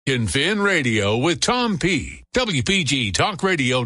In Fin Radio with Tom P. WPG Talk Radio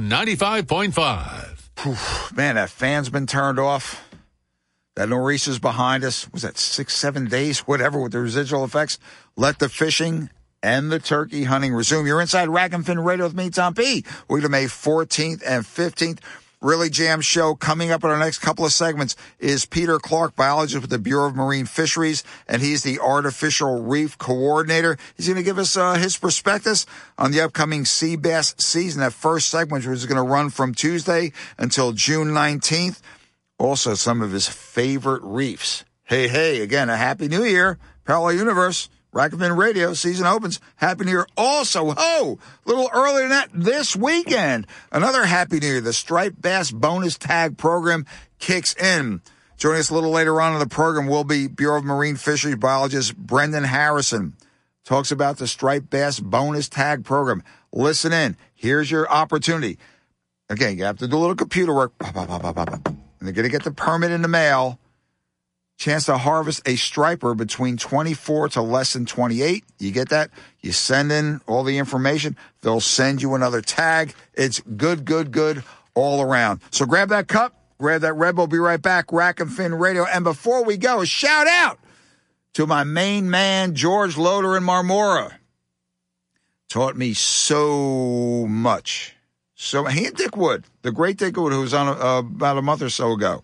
95.5. Man, that fan's been turned off. That Nor'easter is behind us. Was that 6-7 days, whatever, with the residual effects? Let the fishing and the turkey hunting resume. You're inside Rack and Fin Radio with me, Tom P. Week of May 14th and 15th. Really jam show. Coming up in our next couple of segments is Peter Clark, biologist with the Bureau of Marine Fisheries, and he's the artificial reef coordinator. He's going to give us his perspectives on the upcoming sea bass season. That first segment was going to run from Tuesday until June 19th. Also, some of his favorite reefs. Hey, again, a Happy New Year. Parallel Universe. Rack and Fin Radio, season opens. Happy New Year. Also, a little earlier than that, this weekend, another Happy New Year. The Striped Bass Bonus Tag Program kicks in. Joining us a little later on in the program will be Bureau of Marine Fisheries biologist Brendan Harrison. Talks about the Striped Bass Bonus Tag Program. Listen in. Here's your opportunity. Again, you have to do a little computer work. And they're going to get the permit in the mail. Chance to harvest a striper between 24 to less than 28. You get that? You send in all the information. They'll send you another tag. It's good all around. So grab that cup, grab that Red Bull. Be right back. Rack and Fin Radio. And before we go, a shout out to my main man, George Loader in Marmora. Taught me so much. So he and Dick Wood, the great Dick Wood, who was on about a month or so ago.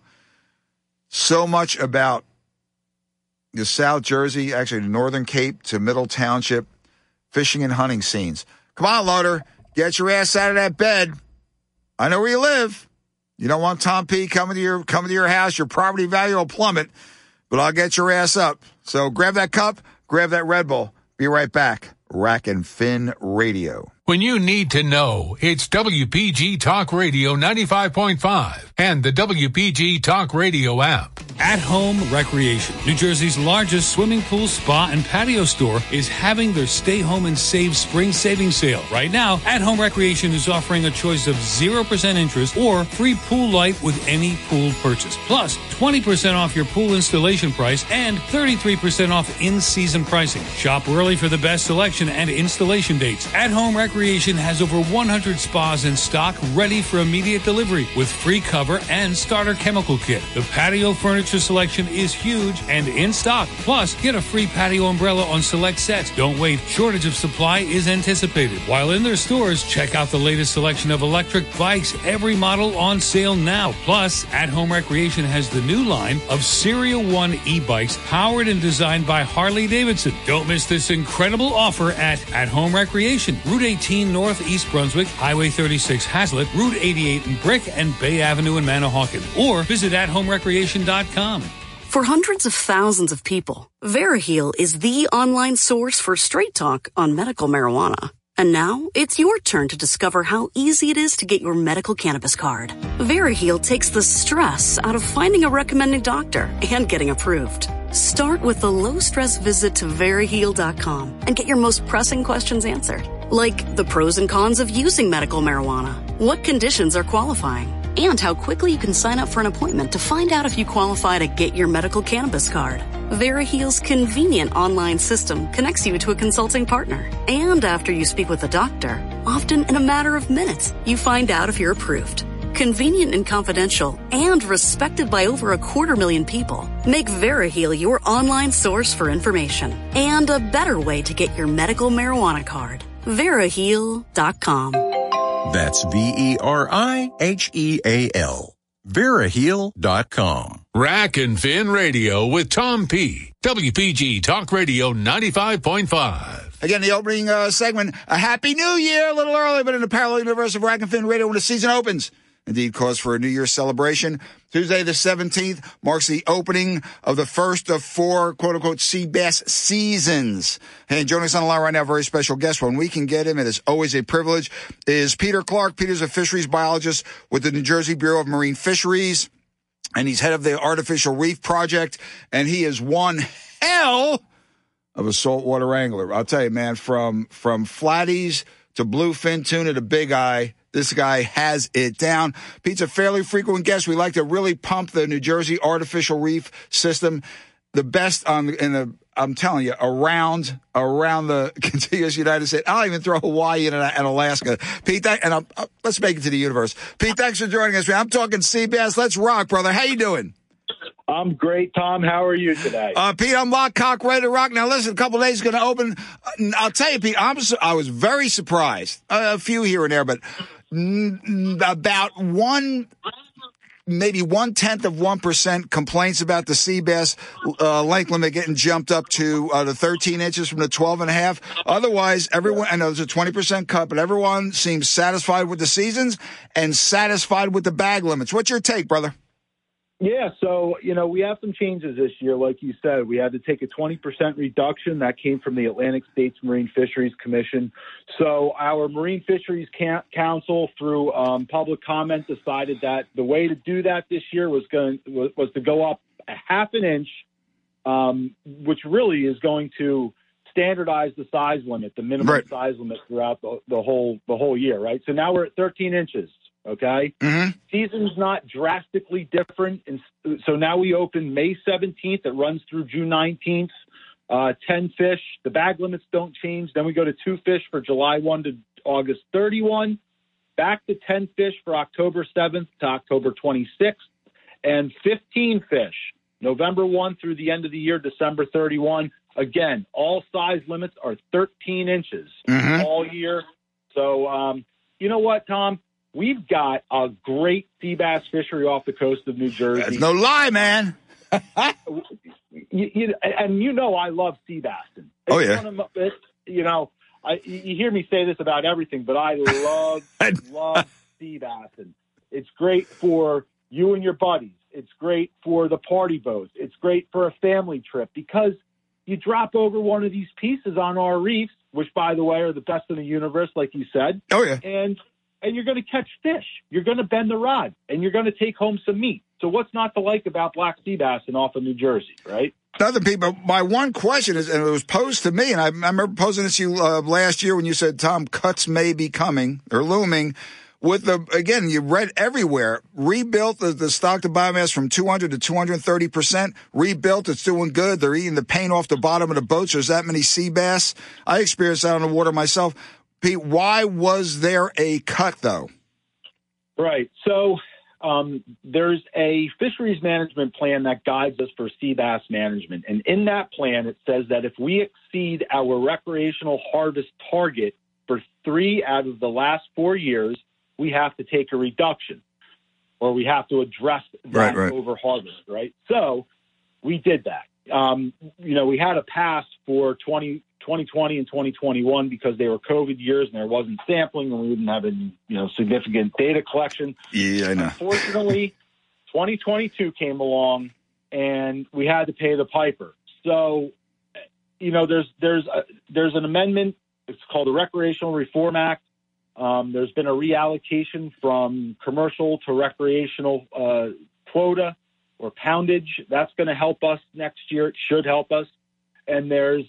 So much about the South Jersey, actually the Northern Cape to Middle Township, fishing and hunting scenes. Come on, Loader. Get your ass out of that bed. I know where you live. You don't want Tom P. coming to your house. Your property value will plummet, but I'll get your ass up. So grab that cup, grab that Red Bull. Be right back. Rack and Fin Radio. When you need to know, it's WPG Talk Radio 95.5 and the WPG Talk Radio app. At Home Recreation, New Jersey's largest swimming pool, spa, and patio store, is having their Stay Home and Save Spring Savings Sale. Right now, At Home Recreation is offering a choice of 0% interest or free pool light with any pool purchase. Plus, 20% off your pool installation price and 33% off in-season pricing. Shop early for the best selection and installation dates. At Home Recreation has over 100 spas in stock ready for immediate delivery with free cover and starter chemical kit. The patio furniture selection is huge and in stock. Plus, get a free patio umbrella on select sets. Don't wait. Shortage of supply is anticipated. While in their stores, check out the latest selection of electric bikes. Every model on sale now. Plus, At Home Recreation has the new line of Serial One e-bikes powered and designed by Harley Davidson. Don't miss this incredible offer at Home Recreation, Route 18 North East Brunswick, Highway 36 Hazlitt, Route 88 in Brick, and Bay Avenue in Manahawkin. Or visit athomerecreation.com. For hundreds of thousands of people, VeriHeal is the online source for straight talk on medical marijuana. And now, it's your turn to discover how easy it is to get your medical cannabis card. VeriHeal takes the stress out of finding a recommending doctor and getting approved. Start with a low-stress visit to VeriHeal.com and get your most pressing questions answered, like the pros and cons of using medical marijuana, what conditions are qualifying, and how quickly you can sign up for an appointment to find out if you qualify to get your medical cannabis card. VeriHeal's convenient online system connects you to a consulting partner. And after you speak with a doctor, often in a matter of minutes, you find out if you're approved. Convenient and confidential, and respected by over 250,000 people, make VeriHeal your online source for information and a better way to get your medical marijuana card. VeriHeal.com. That's VeriHeal. VeriHeal.com. Rack and Fin Radio with Tom P. WPG Talk Radio 95.5. Again, the opening segment, a Happy New Year, a little early, but in the parallel universe of Rack and Fin Radio when the season opens. Indeed, cause for a New Year's celebration. Tuesday the 17th marks the opening of the first of 4, quote-unquote, sea bass seasons. And joining us on the line right now, very special guest. When we can get him, it is always a privilege, is Peter Clark. Peter's a fisheries biologist with the New Jersey Bureau of Marine Fisheries, and he's head of the Artificial Reef Project, and he is one hell of a saltwater angler. I'll tell you, man, from flatties to bluefin tuna to big eye, this guy has it down. Pete's a fairly frequent guest. We like to really pump the New Jersey artificial reef system. The best in the I'm telling you, around the contiguous United States. I'll even throw Hawaii and Alaska. Pete, let's make it to the universe. Pete, thanks for joining us, man. I'm talking sea bass. Let's rock, brother. How you doing? I'm great, Tom. How are you today? Pete, I'm locked, cock, ready to rock. Now, listen, a couple of days going to open. I'll tell you, Pete, I was very surprised. A few here and there, but about maybe 1/10% complaints about the sea bass length limit getting jumped up to the 13 inches from the 12.5. Otherwise, everyone, I know there's a 20% cut, but everyone seems satisfied with the seasons and satisfied with the bag limits. What's your take, brother? Yeah, so, we have some changes this year. Like you said, we had to take a 20% reduction. That came from the Atlantic States Marine Fisheries Commission. So our Marine Fisheries Council, through public comment, decided that the way to do that this year was to go up a half an inch, which really is going to standardize the size limit, the minimum size limit throughout the whole year, right? So now we're at 13 inches. Okay. Mm-hmm. Season's not drastically different. And so now we open May 17th. It runs through June 19th. 10 fish. The bag limits don't change. Then we go to 2 fish for July 1 to August 31. Back to 10 fish for October 7th to October 26th. And 15 fish, November 1 through the end of the year, December 31. Again, all size limits are 13 inches all year. So, you know what, Tom? We've got a great sea bass fishery off the coast of New Jersey. That's no lie, man. I love sea bass. Oh, yeah. You hear me say this about everything, but I love sea bass. It's great for you and your buddies. It's great for the party boats. It's great for a family trip because you drop over one of these pieces on our reefs, which, by the way, are the best in the universe, like you said. Oh, yeah. And you're going to catch fish. You're going to bend the rod, and you're going to take home some meat. So what's not to like about black sea bass and off of New Jersey, right? Nothing, Pete, but my one question is, and it was posed to me, and I remember posing this to you last year when you said, Tom, cuts may be coming or looming. Again, you read everywhere, rebuilt the stock to biomass from 200 to 230%. Rebuilt, it's doing good. They're eating the paint off the bottom of the boats. There's that many sea bass. I experienced that on the water myself. Pete, why was there a cut, though? Right. So there's a fisheries management plan that guides us for sea bass management. And in that plan, it says that if we exceed our recreational harvest target for 3 out of the last 4 years, we have to take a reduction or we have to address that over harvest, right? So we did that. We had a pass for 2020 and 2021 because they were COVID years and there wasn't sampling and we didn't have any, significant data collection. Yeah, I know. Unfortunately, 2022 came along and we had to pay the piper. So, there's an amendment. It's called the Recreational Reform Act. There's been a reallocation from commercial to recreational quota or poundage. That's going to help us next year. It should help us. And there's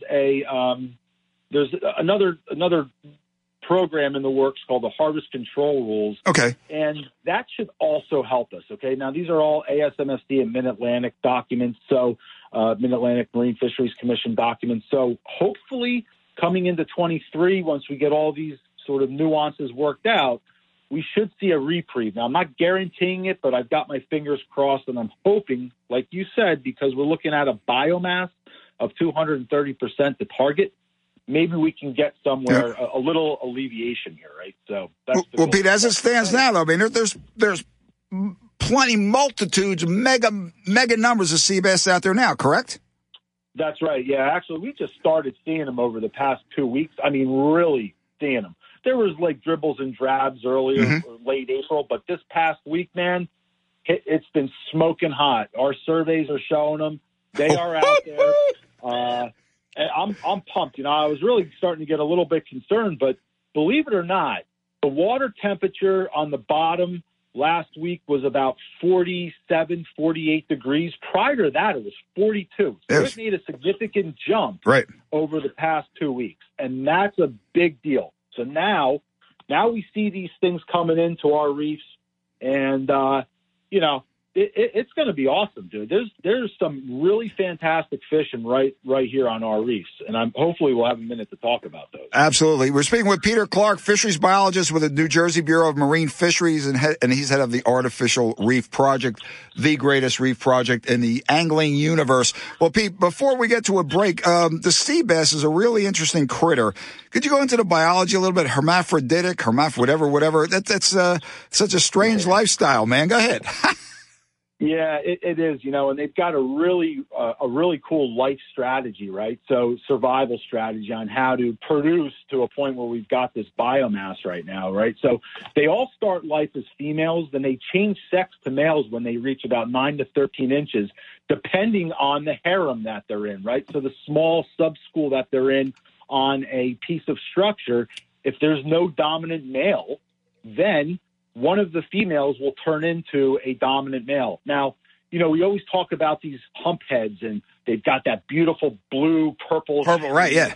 another program in the works called the Harvest Control Rules. Okay. And that should also help us. Okay. Now, these are all ASMSD and Mid-Atlantic documents. So Mid-Atlantic Marine Fisheries Commission documents. So hopefully coming into 23, once we get all these sort of nuances worked out, we should see a reprieve. Now, I'm not guaranteeing it, but I've got my fingers crossed, and I'm hoping, like you said, because we're looking at a biomass of 230% to target, maybe we can get somewhere a little alleviation here, right? So that's well, Pete, as it stands now, though, I mean, there's plenty, multitudes, mega numbers of sea bass out there now, correct? That's right. Yeah, actually, we just started seeing them over the past 2 weeks. I mean, really seeing them. There was like dribbles and drabs earlier, or late April, but this past week, man, it's been smoking hot. Our surveys are showing them. They are out there. And I'm pumped. I was really starting to get a little bit concerned, but believe it or not, the water temperature on the bottom last week was about 47, 48 degrees. Prior to that, it was 42. So it made a significant jump over the past 2 weeks, and that's a big deal. So now we see these things coming into our reefs, and it's going to be awesome, dude. There's some really fantastic fishing right here on our reefs, and hopefully we'll have a minute to talk about those. Absolutely. We're speaking with Peter Clark, fisheries biologist with the New Jersey Bureau of Marine Fisheries, and he's head of the Artificial Reef Project, the greatest reef project in the angling universe. Well, Pete, before we get to a break, the sea bass is a really interesting critter. Could you go into the biology a little bit? Hermaphroditic, whatever. That's such a strange lifestyle, man. Go ahead. Yeah, it is, and they've got a really cool life strategy, right? So survival strategy on how to produce to a point where we've got this biomass right now, right? So they all start life as females, then they change sex to males when they reach about 9 to 13 inches, depending on the harem that they're in, right? So the small sub-school that they're in on a piece of structure, if there's no dominant male, then one of the females will turn into a dominant male. Now, we always talk about these hump heads, and they've got that beautiful blue, purple, right, yeah.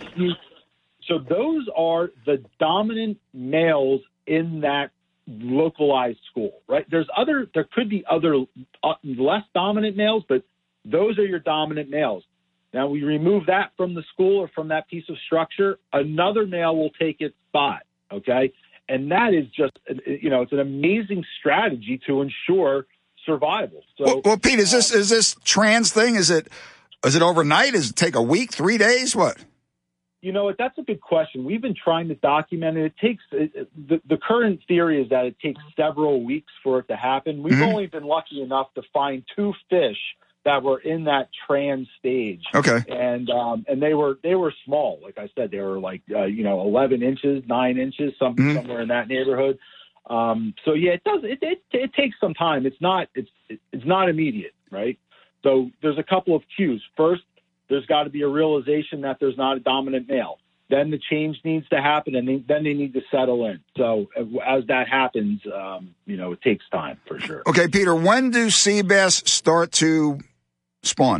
So those are the dominant males in that localized school, right? There could be other less dominant males, but those are your dominant males. Now, we remove that from the school or from that piece of structure, another male will take its spot, okay? And that is just, it's an amazing strategy to ensure survival. So, well, Pete, is this trans thing? Is it overnight? Does it take a week, 3 days? What? That's a good question. We've been trying to document it. The current theory is that it takes several weeks for it to happen. We've only been lucky enough to find 2 fish that were in that trans stage. Okay. And they were small. Like I said, they were like, 11 inches, 9 inches, somewhere in that neighborhood. So yeah, it takes some time. It's not immediate, right? So there's a couple of cues. First, there's got to be a realization that there's not a dominant male. Then the change needs to happen, and then they need to settle in. So as that happens, it takes time for sure. Okay, Peter, when do sea bass start to spawn?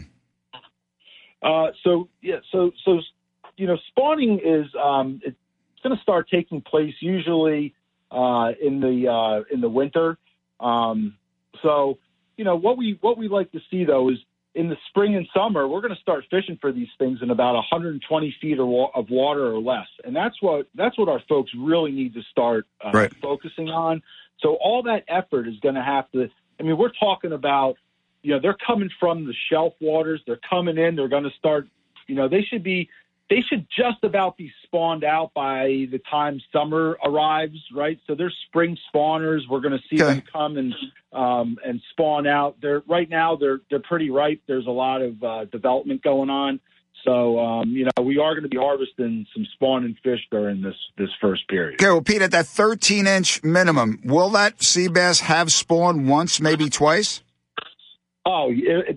Spawning is it's going to start taking place usually in the winter. What we like to see though is in the spring and summer we're going to start fishing for these things in about 120 feet of water or less, and that's what our folks really need to start focusing on. So all that effort is going to have to. I mean, we're talking about. They're coming from the shelf waters. They're coming in. They're going to start. They should just about be spawned out by the time summer arrives, right? So they're spring spawners. We're going to see them come and spawn out. They're pretty ripe. There's a lot of development going on. So we are going to be harvesting some spawning fish during this first period. Okay, well, Pete, at that 13-inch minimum, will that sea bass have spawned once, maybe twice? Oh,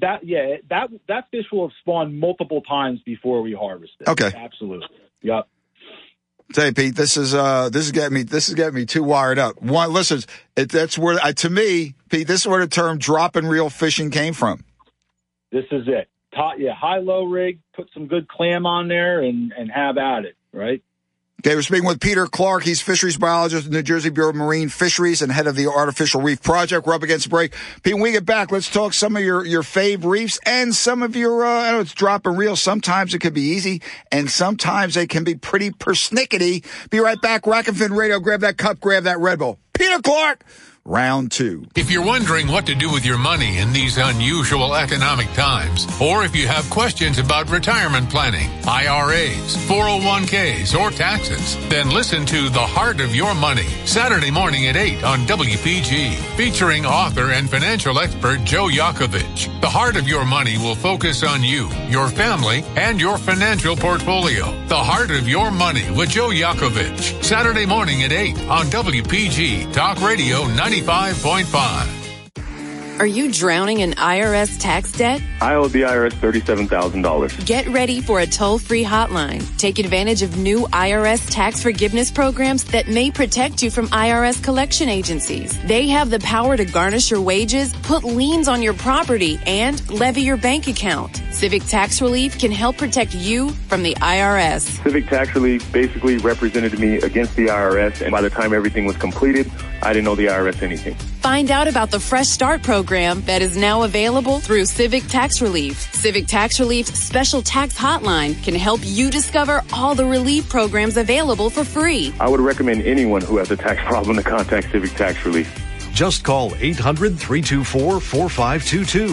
that fish will have spawned multiple times before we harvest it. Okay, absolutely. Yep. Say, Pete, this is getting me too wired up. One, listen, that's where to me, Pete, this is where the term drop and reel fishing came from. This is it. High-low rig, put some good clam on there, and have at it, right? Okay, we're speaking with Peter Clark. He's fisheries biologist at the New Jersey Bureau of Marine Fisheries and head of the Artificial Reef Project. We're up against the break. Pete, when we get back, let's talk some of your fave reefs and some of your, I know it's drop and reel. Sometimes it can be easy, and sometimes they can be pretty persnickety. Be right back. Rack and Fin Radio. Grab that cup, grab that Red Bull. Peter Clark. Round 2. If you're wondering what to do with your money in these unusual economic times, or if you have questions about retirement planning, IRAs, 401ks, or taxes, then listen to The Heart of Your Money, Saturday morning at 8 on WPG, featuring author and financial expert Joe Yakovich. The Heart of Your Money will focus on you, your family, and your financial portfolio. The Heart of Your Money with Joe Yakovich, Saturday morning at 8 on WPG Talk Radio 95.5. Are you drowning in IRS tax debt? I owe the IRS $37,000. Get ready for a toll-free hotline. Take advantage of new IRS tax forgiveness programs that may protect you from IRS collection agencies. They have the power to garnish your wages, put liens on your property, and levy your bank account. Civic Tax Relief can help protect you from the IRS. Civic Tax Relief basically represented me against the IRS, and by the time everything was completed, I didn't owe the IRS anything. Find out about the Fresh Start program that is now available through Civic Tax Relief. Civic Tax Relief's special tax hotline can help you discover all the relief programs available for free. I would recommend anyone who has a tax problem to contact Civic Tax Relief. Just call 800-324-4522.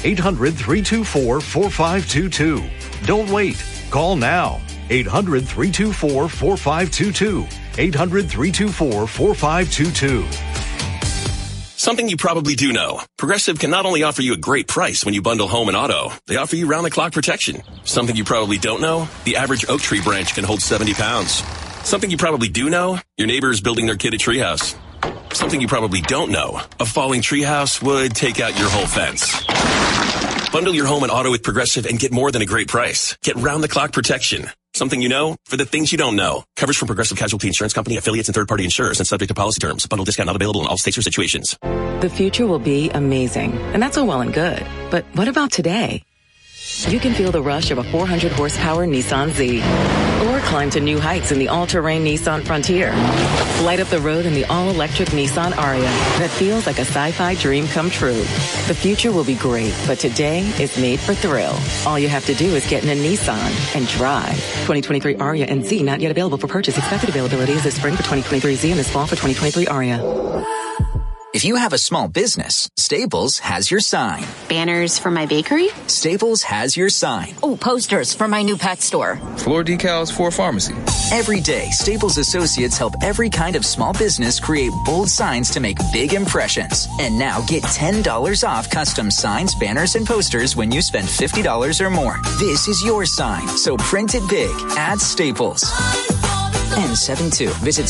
800-324-4522. Don't wait. Call now. 800-324-4522. 800-324-4522. Something you probably do know. Progressive can not only offer you a great price when you bundle home and auto, they offer you round-the-clock protection. Something you probably don't know, the average oak tree branch can hold 70 pounds. Something you probably do know, your neighbor is building their kid a treehouse. Something you probably don't know, a falling treehouse would take out your whole fence. Bundle your home and auto with Progressive and get more than a great price. Get round-the-clock protection. Something you know for the things you don't know. Coverage from Progressive Casualty Insurance Company, affiliates, and third-party insurers and subject to policy terms. Bundle discount not available in all states or situations. The future will be amazing, and that's all well and good. But what about today? You can feel the rush of a 400-horsepower Nissan Z. Or climb to new heights in the all-terrain Nissan Frontier. Light up the road in the all-electric Nissan Ariya that feels like a sci-fi dream come true. The future will be great, but today is made for thrill. All you have to do is get in a Nissan and drive. 2023 Ariya and Z not yet available for purchase. Expected availability is this spring for 2023 Z and this fall for 2023 Ariya. If you have a small business, Staples has your sign. Banners for my bakery? Staples has your sign. Oh, posters for my new pet store. Floor decals for a pharmacy. Every day, Staples associates help every kind of small business create bold signs to make big impressions. And now get $10 off custom signs, banners, and posters when you spend $50 or more. This is your sign, so print it big at Staples. N72. Visit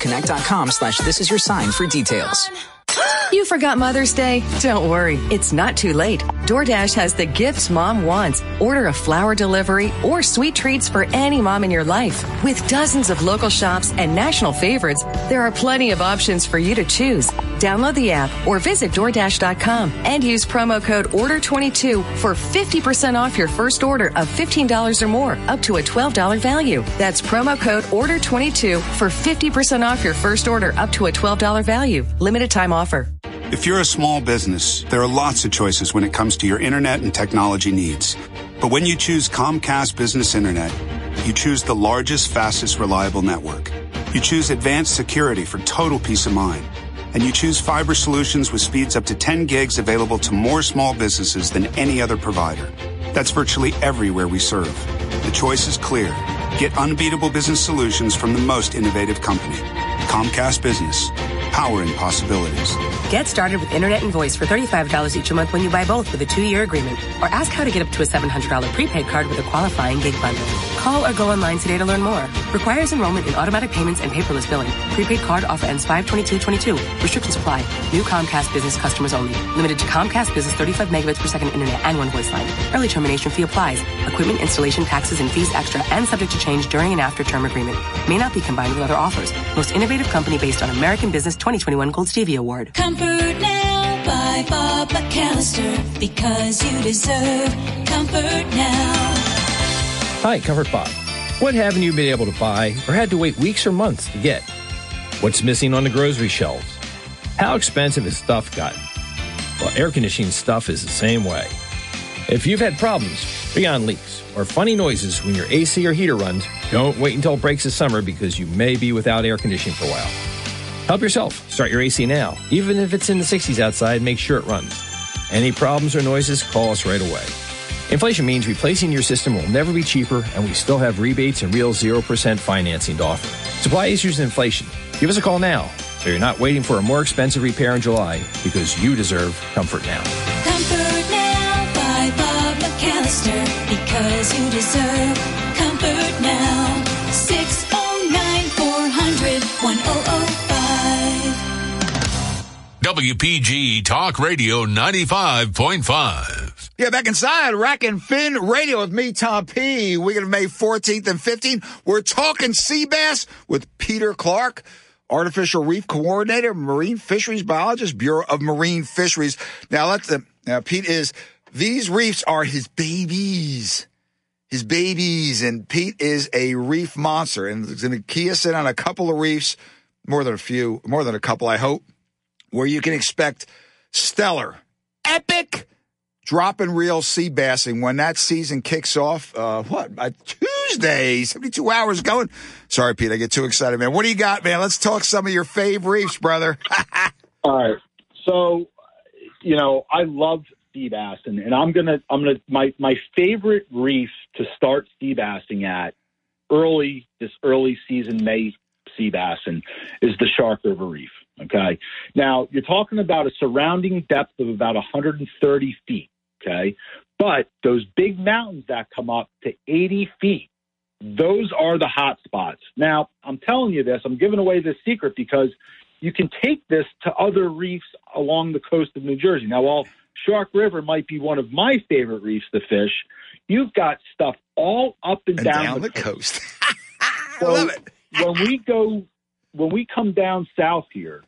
staplesconnect.com/thisisyoursign for details. You forgot Mother's Day? Don't worry, it's not too late. DoorDash has the gifts mom wants. Order a flower delivery or sweet treats for any mom in your life. With dozens of local shops and national favorites, there are plenty of options for you to choose. Download the app or visit DoorDash.com and use promo code ORDER22 for 50% off your first order of $15 or more, up to a $12 value. That's promo code ORDER22 for 50% off your first order up to a $12 value. Limited time offer. If you're a small business, there are lots of choices when it comes to your internet and technology needs. But when you choose Comcast Business Internet, you choose the largest, fastest, reliable network. You choose advanced security for total peace of mind. And you choose fiber solutions with speeds up to 10 gigs available to more small businesses than any other provider. That's virtually everywhere we serve. The choice is clear. Get unbeatable business solutions from the most innovative company. Comcast Business. Powering possibilities. Get started with Internet and Voice for $35 each a month when you buy both with a 2-year agreement. Or ask how to get up to a $700 prepaid card with a qualifying gig bundle. Call or go online today to learn more. Requires enrollment in automatic payments and paperless billing. Prepaid card offer ends 5/22/22. Restrictions apply. New Comcast Business customers only. Limited to Comcast Business 35 megabits per second internet and one voice line. Early termination fee applies. Equipment, installation, taxes, and fees extra and subject to change during and after term agreement. May not be combined with other offers. Most innovative company based on American Business 2021 Gold Stevie Award. Comfort Now by Bob McAllister, because you deserve comfort now. Hi, Comfort Bob. What haven't you been able to buy or had to wait weeks or months to get? What's missing on the grocery shelves? How expensive has stuff gotten? Well, air conditioning stuff is the same way. If you've had problems, freon leaks, or funny noises when your AC or heater runs, don't wait until it breaks this summer because you may be without air conditioning for a while. Help yourself. Start your AC now. Even if it's in the 60s outside, make sure it runs. Any problems or noises, call us right away. Inflation means replacing your system will never be cheaper, and we still have rebates and real 0% financing to offer. Supply issues and inflation. Give us a call now so you're not waiting for a more expensive repair in July, because you deserve comfort now. Comfort Now by Bob McAllister, because you deserve comfort now. 609-400-1005. WPG Talk Radio 95.5. Yeah, back inside Rack and Fin Radio with me, Tom P. Week of May 14th and 15th. We're talking sea bass with Peter Clark, Artificial Reef Coordinator, Marine Fisheries Biologist, Bureau of Marine Fisheries. Now, Pete these reefs are his babies. His babies. And Pete is a reef monster and is going to key us in on a couple of reefs, more than a couple, I hope. where you can expect stellar, epic drop and reel sea bassing when that season kicks off. Tuesday, 72 hours going. Sorry, Pete, I get too excited, man. What do you got, man? Let's talk some of your fave reefs, brother. All right. So, I love sea bass, and my favorite reef to start sea bassing at this early season May sea bassing is the Shark River Reef. Okay. Now you're talking about a surrounding depth of about 130 feet. Okay. But those big mountains that come up to 80 feet, those are the hot spots. Now I'm telling you this, I'm giving away this secret because you can take this to other reefs along the coast of New Jersey. Now, while Shark River might be one of my favorite reefs to fish, you've got stuff all up and down the coast. I love it. When we come down south here,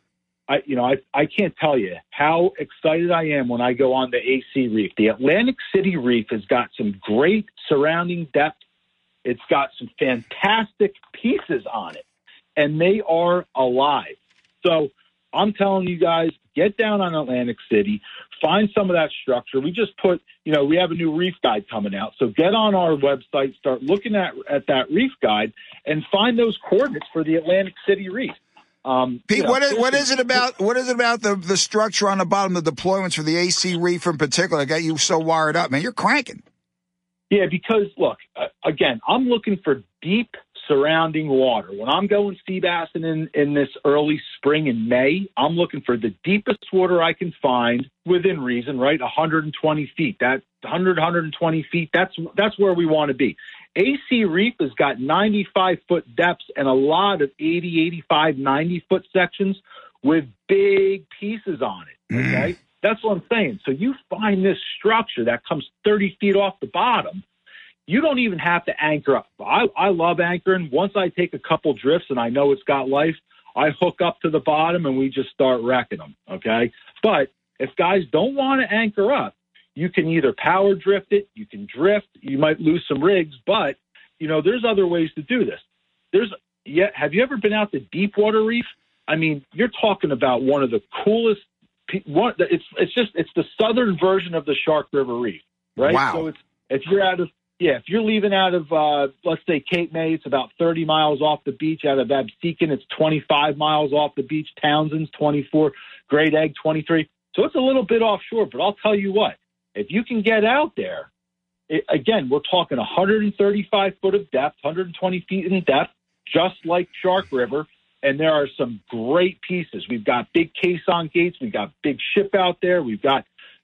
I can't tell you how excited I am when I go on the AC Reef. The Atlantic City Reef has got some great surrounding depth. It's got some fantastic pieces on it, and they are alive. So I'm telling you guys, get down on Atlantic City, find some of that structure. We just put, we have a new reef guide coming out. So get on our website, start looking at that reef guide, and find those coordinates for the Atlantic City Reef. Pete, what is it about the structure on the bottom, the deployments for the AC Reef in particular that got you so wired up, man? You're cranking. Yeah, because, look, again, I'm looking for deep surrounding water. When I'm going sea bassing in this early spring and May, I'm looking for the deepest water I can find within reason, right? 120 feet. That 120 feet, that's where we want to be. AC Reef has got 95-foot depths and a lot of 80, 85, 90-foot sections with big pieces on it, okay? That's what I'm saying. So you find this structure that comes 30 feet off the bottom, you don't even have to anchor up. I love anchoring. Once I take a couple drifts and I know it's got life, I hook up to the bottom and we just start wrecking them, okay? But if guys don't want to anchor up, you can either power drift it, you can drift, you might lose some rigs, but, there's other ways to do this. Have you ever been out to Deepwater Reef? I mean, you're talking about one of the coolest, it's the southern version of the Shark River Reef, right? Wow. So if you're leaving out of, let's say, Cape May, it's about 30 miles off the beach. Out of Absecon, it's 25 miles off the beach. Townsend's 24. Great Egg, 23. So it's a little bit offshore, but I'll tell you what, if you can get out there, again, we're talking 135 foot of depth, 120 feet in depth, just like Shark River, and there are some great pieces. We've got big caisson gates. We've got big ship out there. We've got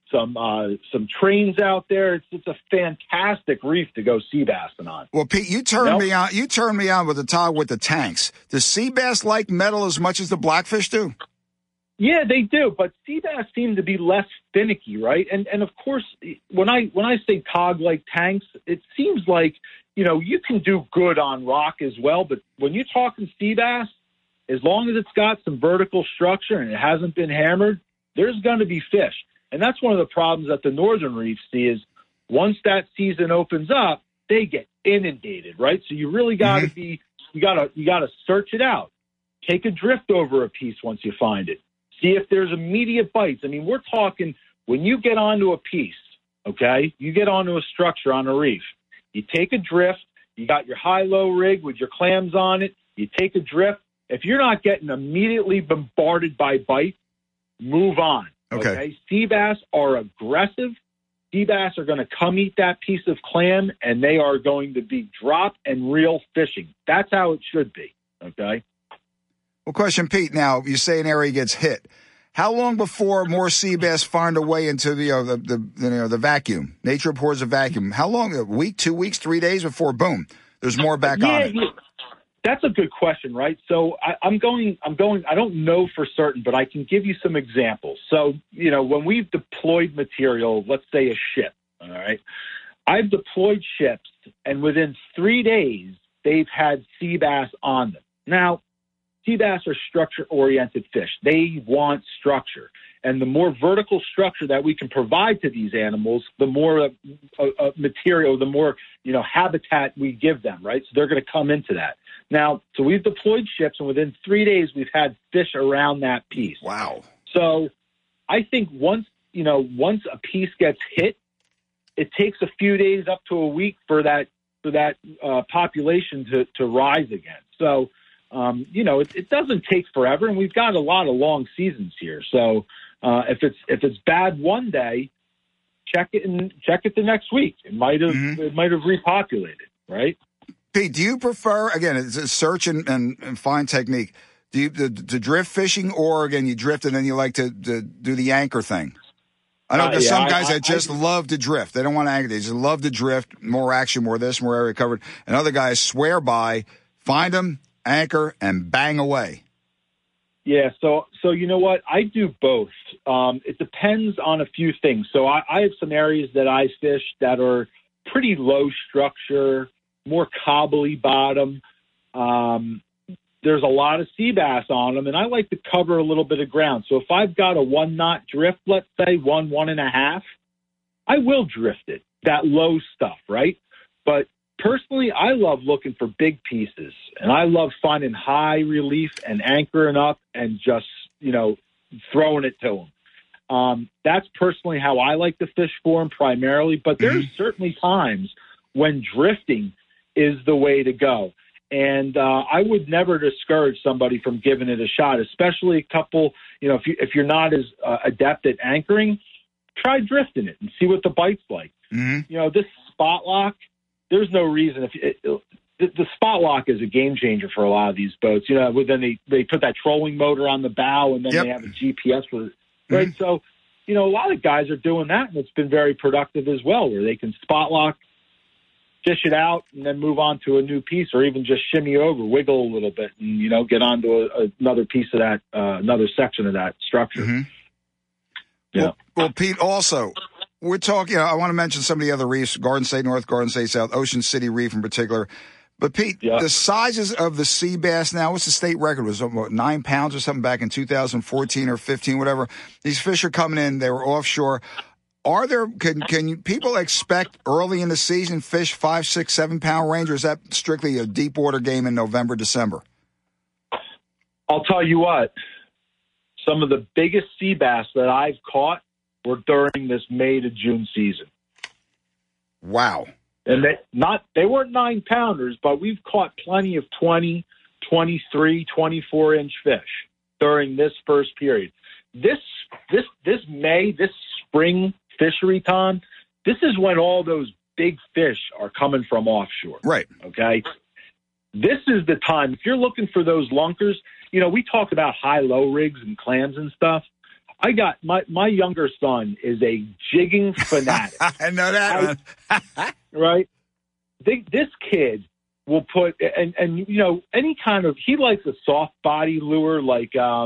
some trains out there. It's a fantastic reef to go sea bassing on. Well, Pete, you turned me on. You turned me on with the tanks. Does sea bass like metal as much as the blackfish do? Yeah, they do. But sea bass seem to be less finicky, right? And of course, when I say Tog like tanks, it seems like you can do good on rock as well. But when you're talking sea bass, as long as it's got some vertical structure and it hasn't been hammered, there's going to be fish. And that's one of the problems that the northern reefs see is once that season opens up, they get inundated, right? So you really got to you got to search it out. Take a drift over a piece once you find it. See if there's immediate bites. I mean, we're talking when you get onto a piece, okay, you get onto a structure on a reef, you take a drift, you got your high-low rig with your clams on it, you take a drift. If you're not getting immediately bombarded by bites, move on. Okay. Sea bass are aggressive. Sea bass are going to come eat that piece of clam, and they are going to be drop and reel fishing. That's how it should be. Okay. Well, question, Pete. Now you say an area gets hit. How long before more sea bass find a way into the vacuum? Nature pours a vacuum. How long? A week, 2 weeks, 3 days before boom? There's more back on it. That's a good question, right? So I don't know for certain, but I can give you some examples. So, when we've deployed material, let's say a ship, all right, I've deployed ships, and within 3 days, they've had sea bass on them. Now, sea bass are structure-oriented fish. They want structure. And the more vertical structure that we can provide to these animals, the more material, the more, habitat we give them, right? So they're going to come into that. Now, so we've deployed ships, and within 3 days, we've had fish around that piece. Wow. So I think once a piece gets hit, it takes a few days up to a week for that population to rise again. So, it doesn't take forever, and we've got a lot of long seasons here. So if it's bad one day, check it the next week. It might have repopulated, right? Pete, do you prefer, again, it's a search and find technique, do you the drift fishing, or again you drift and then you like to do the anchor thing? I know there's some guys that just love to drift. They don't want to anchor. They just love to drift. More action, more this, more area covered. And other guys swear by find them, anchor, and bang away. Yeah, so you know what? I do both. It depends on a few things. So I have some areas that I fish that are pretty low structure, more cobbly bottom. There's a lot of sea bass on them, and I like to cover a little bit of ground. So if I've got a 1 knot drift, let's say 1.5, I will drift it, that low stuff, right? But personally, I love looking for big pieces, and I love finding high relief and anchoring up and just, throwing it to them. That's personally how I like to fish for them primarily, but there's certainly times when drifting is the way to go. And I would never discourage somebody from giving it a shot, especially a couple, if you're not as adept at anchoring, try drifting it and see what the bite's like. Mm-hmm. This spot lock, there's no reason. The spot lock is a game changer for a lot of these boats. Then they put that trolling motor on the bow, and then they have a GPS with it. Right? Mm-hmm. So, a lot of guys are doing that, and it's been very productive as well, where they can spot lock, fish it out, and then move on to a new piece, or even just shimmy over, wiggle a little bit, and, get onto another piece of that, another section of that structure. Mm-hmm. Yeah. Well, Pete, also, we're talking, I want to mention some of the other reefs, Garden State North, Garden State South, Ocean City Reef in particular. But, Pete, the sizes of the sea bass now, what's the state record? Was it 9 pounds or something back in 2014 or 15, whatever? These fish are coming in. They were offshore. Can people expect early in the season fish 5, 6, 7 pound range, or is that strictly a deep water game in November, December? I'll tell you what, some of the biggest sea bass that I've caught were during this May to June season. Wow. And they weren't 9 pounders, but we've caught plenty of 20, 23, 24 inch fish during this first period. This May, this spring fishery time, this is when all those big fish are coming from offshore. Right. Okay. This is the time. If you're looking for those lunkers, we talk about high-low rigs and clams and stuff. I got my younger son is a jigging fanatic. I know that. Right. This kid will put, and any kind of, he likes a soft body lure, like,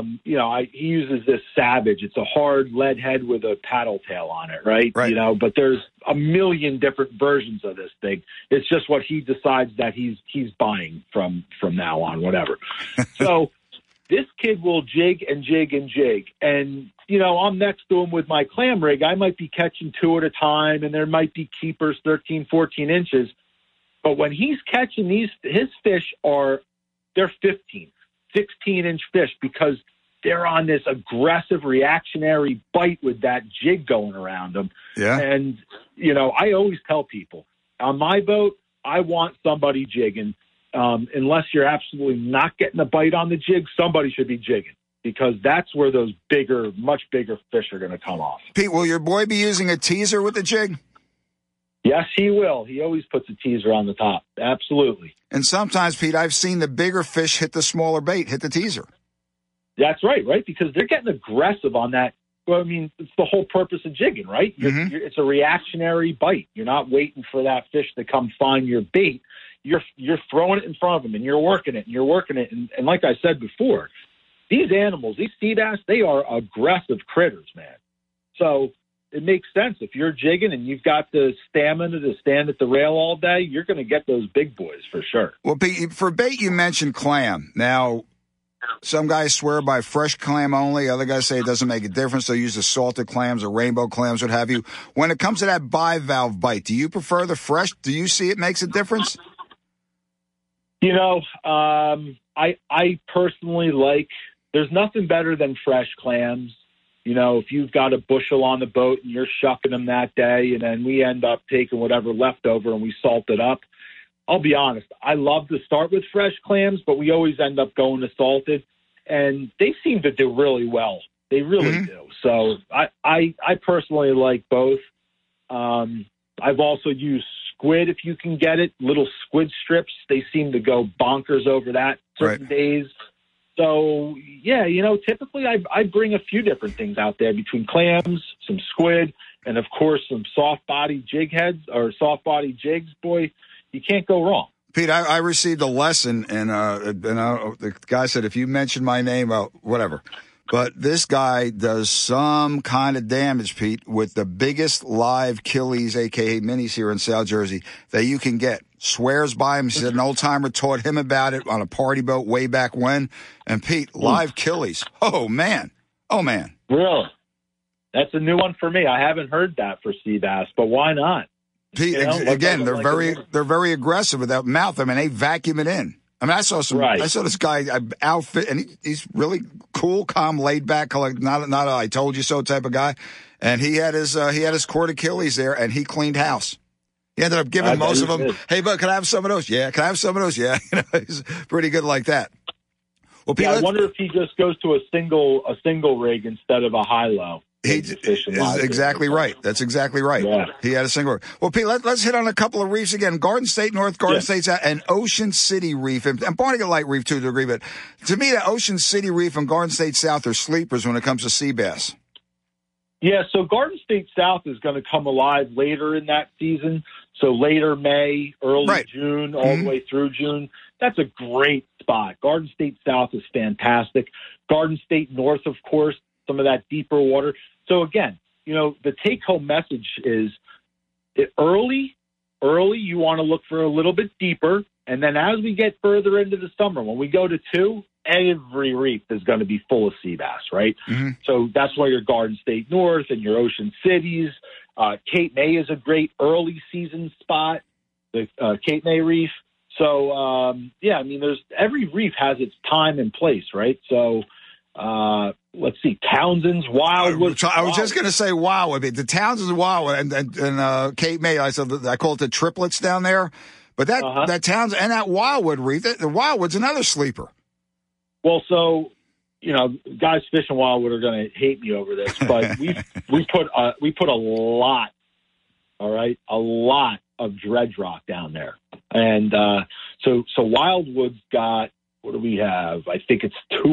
he uses this Savage. It's a hard lead head with a paddle tail on it, right? But there's a million different versions of this thing. It's just what he decides that he's buying from now on, whatever. So this kid will jig and jig and jig. And, I'm next to him with my clam rig. I might be catching 2 at a time, and there might be keepers 13, 14 inches. But when he's catching his fish they're 15, 16-inch fish, because they're on this aggressive reactionary bite with that jig going around them. Yeah. And, I always tell people, on my boat, I want somebody jigging. Unless you're absolutely not getting a bite on the jig, somebody should be jigging, because that's where those much bigger fish are going to come off. Pete, will your boy be using a teaser with the jig? Yes, he will. He always puts a teaser on the top. Absolutely. And sometimes, Pete, I've seen the bigger fish hit the smaller bait, hit the teaser. That's right? Because they're getting aggressive on that. Well, I mean, it's the whole purpose of jigging, right? It's a reactionary bite. You're not waiting for that fish to come find your bait. You're throwing it in front of them, and you're working it, and you're working it. And like I said before, these animals, these sea bass, they are aggressive critters, man. So it makes sense. If you're jigging and you've got the stamina to stand at the rail all day, you're going to get those big boys for sure. Well, Pete, for bait, you mentioned clam. Now, some guys swear by fresh clam only. Other guys say it doesn't make a difference. They'll use the salted clams or rainbow clams, what have you. When it comes to that bivalve bite, do you prefer the fresh? Do you see it makes a difference? I personally like, there's nothing better than fresh clams. if you've got a bushel on the boat and you're shucking them that day, and then we end up taking whatever left over and we salt it up. I'll be honest, I love to start with fresh clams, but we always end up going to salted, and they seem to do really well. They really do. So I personally like both. I've also used squid if you can get it, little squid strips. They seem to go bonkers over that certain days. So, yeah, typically I bring a few different things out there between clams, some squid, and, of course, some soft-body jig heads or soft-body jigs. Boy, you can't go wrong. Pete, I received a lesson, and the guy said, if you mention my name, whatever. But this guy does some kind of damage, Pete, with the biggest live killies, a.k.a. minis here in South Jersey, that you can get. Swears by him. He said an old-timer taught him about it on a party boat way back when. And, Pete, live killies. Oh, man. Really? That's a new one for me. I haven't heard that for sea bass, but why not? Pete, again, they're very aggressive with that mouth. I mean, they vacuum it in. I mean, I saw this guy outfit, and he's really cool, calm, laid back, like not a I told you so type of guy. And he had his quart of killies there, and he cleaned house. He ended up giving most of them. Hey, bud, can I have some of those? Yeah. Can I have some of those? Yeah. He's pretty good like that. Well, Pete, I wonder if he just goes to a single rig instead of a high-low. Is exactly right. That's exactly right. Yeah. He had a single rig. Well, Pete, let's hit on a couple of reefs again. Garden State North, Garden State South, and Ocean City Reef. And Barnegat Light Reef, to a degree. But to me, the Ocean City Reef and Garden State South are sleepers when it comes to sea bass. Yeah, so Garden State South is going to come alive later in that season. So later May, early June, all the way through June. That's a great spot. Garden State South is fantastic. Garden State North, of course, some of that deeper water. So again, the take-home message is early you want to look for a little bit deeper. And then as we get further into the summer, when we go to 2, every reef is going to be full of sea bass, right? So that's why your Garden State North and your Ocean Cities. Cape May is a great early season spot, the Cape May Reef. So, there's every reef has its time and place, right? So, let's see, Townsend's, Wildwood. I was just going to say Wildwood. The Townsend's, Wildwood, and Cape May, I call it the triplets down there. But that Townsend and that Wildwood Reef, the Wildwood's another sleeper. Well, so, guys fishing Wildwood are going to hate me over this, but we put a lot, all right, a lot of dredge rock down there. And so Wildwood's got, what do we have? I think it's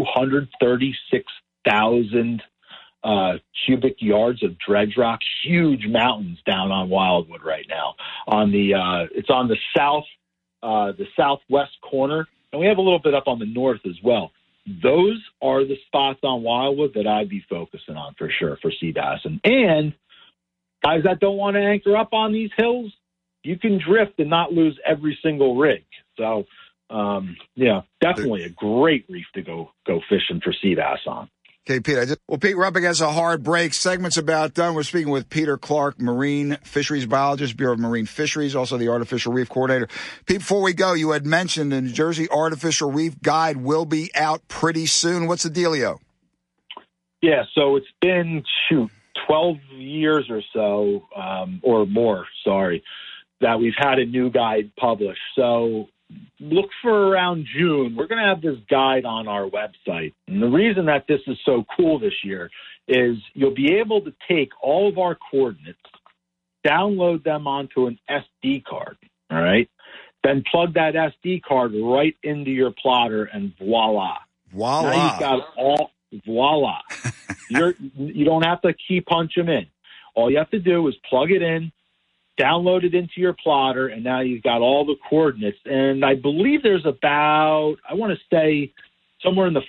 236,000 cubic yards of dredge rock, huge mountains down on Wildwood right now. It's on the southwest corner, and we have a little bit up on the north as well. Those are the spots on Wildwood that I'd be focusing on for sure for sea bass. And guys that don't want to anchor up on these hills, you can drift and not lose every single rig. So, definitely a great reef to go fishing for sea bass on. Okay, Pete. Pete, we're up against a hard break. Segment's about done. We're speaking with Peter Clark, marine fisheries biologist, Bureau of Marine Fisheries, also the Artificial Reef Coordinator. Pete, before we go, you had mentioned the New Jersey Artificial Reef Guide will be out pretty soon. What's the dealio? Yeah, so it's been, 12 years or so, or more, that we've had a new guide published. So look for around June. We're going to have this guide on our website. And the reason that this is so cool this year is you'll be able to take all of our coordinates, download them onto an SD card, all right? Then plug that SD card right into your plotter, and voila. Voila. Now you've got voila. You don't have to key punch them in. All you have to do is plug it in, download it into your plotter, and now you've got all the coordinates. And I believe there's about, I want to say, somewhere in the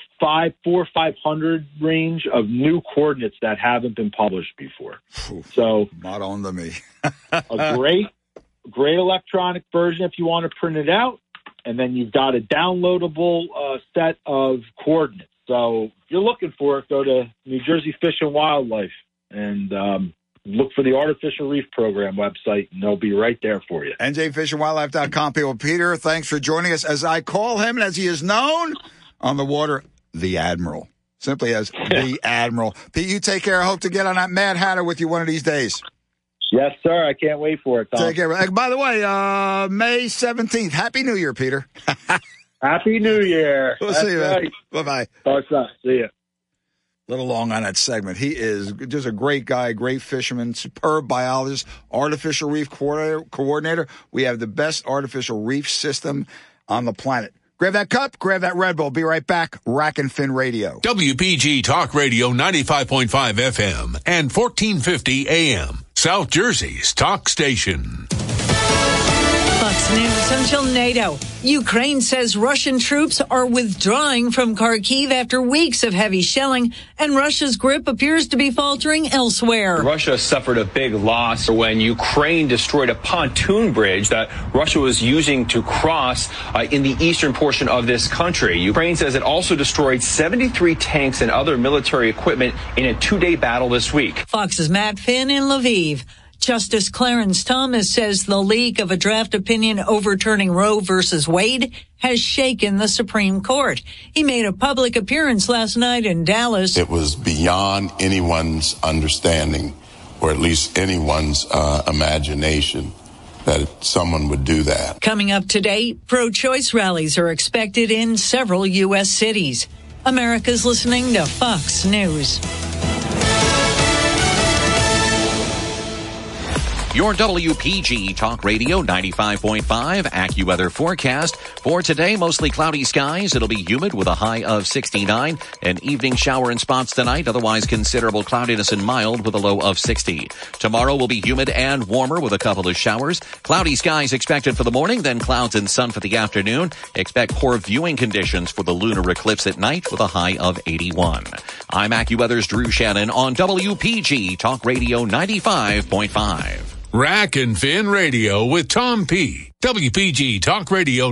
500 range of new coordinates that haven't been published before. So not on to me. A great electronic version if you want to print it out, and then you've got a downloadable set of coordinates. So if you're looking for it, go to New Jersey Fish and Wildlife and look for the Artificial Reef Program website, and they'll be right there for you. NJFishandWildlife.com. People, Peter, thanks for joining us. As I call him, and as he is known on the water, the Admiral. simply as the Admiral. Pete, you take care. I hope to get on that Mad Hatter with you one of these days. Yes, sir. I can't wait for it, Tom. Take care. By the way, May 17th. Happy New Year, Peter. Happy New Year. We'll see you, man. Bye-bye. See ya. Little long on that segment. He is just a great guy, great fisherman, superb biologist, artificial reef coordinator. We have the best artificial reef system on the planet. Grab that cup, grab that Red Bull. Be right back. Rack and Fin Radio. WPG Talk Radio 95.5 FM and 1450 AM. South Jersey's talk station. Fox News until NATO. Ukraine says Russian troops are withdrawing from Kharkiv after weeks of heavy shelling, and Russia's grip appears to be faltering elsewhere. Russia suffered a big loss when Ukraine destroyed a pontoon bridge that Russia was using to cross in the eastern portion of this country. Ukraine says it also destroyed 73 tanks and other military equipment in a two-day battle this week. Fox's Matt Finn in Lviv. Justice Clarence Thomas says the leak of a draft opinion overturning Roe versus Wade has shaken the Supreme Court. He made a public appearance last night in Dallas. It was beyond anyone's understanding, or at least anyone's imagination, that someone would do that. Coming up today, pro-choice rallies are expected in several U.S. cities. America's listening to Fox News. Your WPG Talk Radio 95.5 AccuWeather forecast. For today, mostly cloudy skies. It'll be humid with a high of 69. An evening shower in spots tonight. Otherwise, considerable cloudiness and mild with a low of 60. Tomorrow will be humid and warmer with a couple of showers. Cloudy skies expected for the morning, then clouds and sun for the afternoon. Expect poor viewing conditions for the lunar eclipse at night with a high of 81. I'm AccuWeather's Drew Shannon on WPG Talk Radio 95.5. Rack and Fin Radio with Tom P. WPG Talk Radio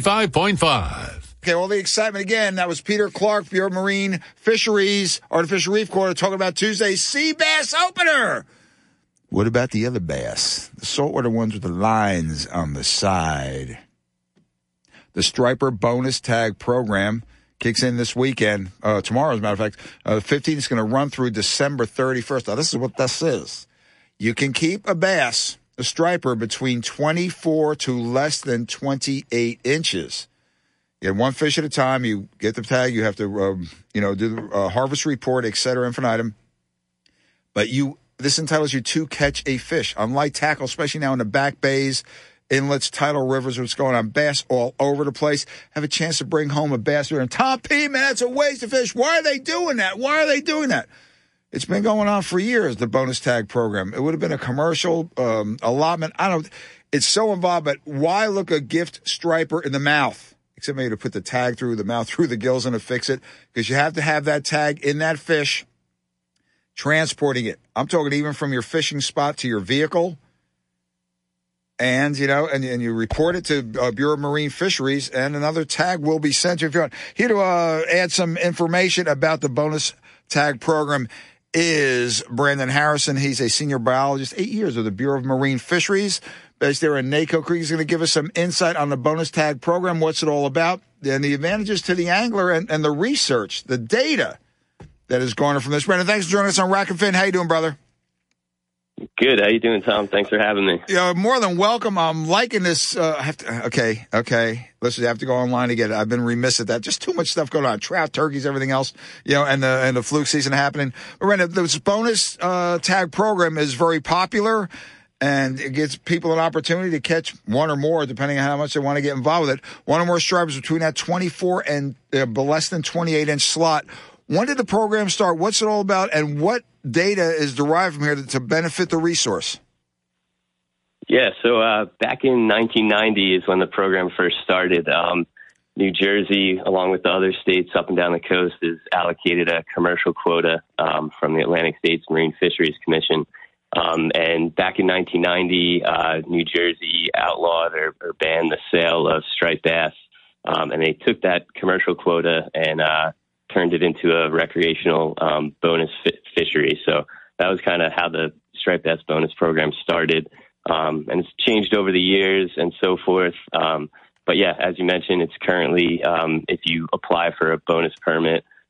95.5. Okay, all the excitement again. That was Peter Clark, Bureau of Marine Fisheries, Artificial Reef Quarter, talking about Tuesday's Sea Bass Opener. What about the other bass? The saltwater ones with the lines on the side. The Striper Bonus Tag Program kicks in this weekend. Tomorrow, as a matter of fact. 15th is going to run through December 31st. Now, this is what this is. You can keep a bass, a striper, between 24 to less than 28 inches. You get one fish at a time. You get the tag. You have to, do the harvest report, et cetera, infinitum. But this entitles you to catch a fish. Unlike tackle, especially now in the back bays, inlets, tidal rivers, what's going on, bass all over the place. Have a chance to bring home a bass. And Tom P, man, that's a waste of fish. Why are they doing that? Why are they doing that? It's been going on for years, the bonus tag program. It would have been a commercial allotment. It's so involved, but why look a gift striper in the mouth? Except maybe to put the tag through the mouth, through the gills, and to fix it. Because you have to have that tag in that fish, transporting it. I'm talking even from your fishing spot to your vehicle. And, and you report it to Bureau of Marine Fisheries, and another tag will be sent to you if you want. Here to add some information about the bonus tag program is Brandon Harrison. He's a senior biologist, 8 years with the Bureau of Marine Fisheries, based there in NACO Creek. He's going to give us some insight on the bonus tag program, what's it all about, and the advantages to the angler and the research, the data that is garnered from this. Brandon, thanks for joining us on Rack and Fin. How you doing, brother? Good. How you doing, Tom? Thanks for having me. More than welcome. I'm liking this. Okay. Listen, you have to go online to get it. I've been remiss at that. Just too much stuff going on. Trout, turkeys, everything else, and the fluke season happening. But this bonus tag program is very popular, and it gives people an opportunity to catch one or more, depending on how much they want to get involved with it. One or more stripers between that 24 and less than 28-inch slot. When did the program start? What's it all about? And what data is derived from here to benefit the resource? Yeah, so back in 1990 is when the program first started. New Jersey, along with the other states up and down the coast, is allocated a commercial quota from the Atlantic States Marine Fisheries Commission. And back in 1990, New Jersey outlawed or banned the sale of striped bass. And they took that commercial quota and turned it into a recreational bonus fishery. So that was kind of how the striped bass bonus program started. And it's changed over the years and so forth. But yeah, as you mentioned, it's currently, if you apply for a bonus permit,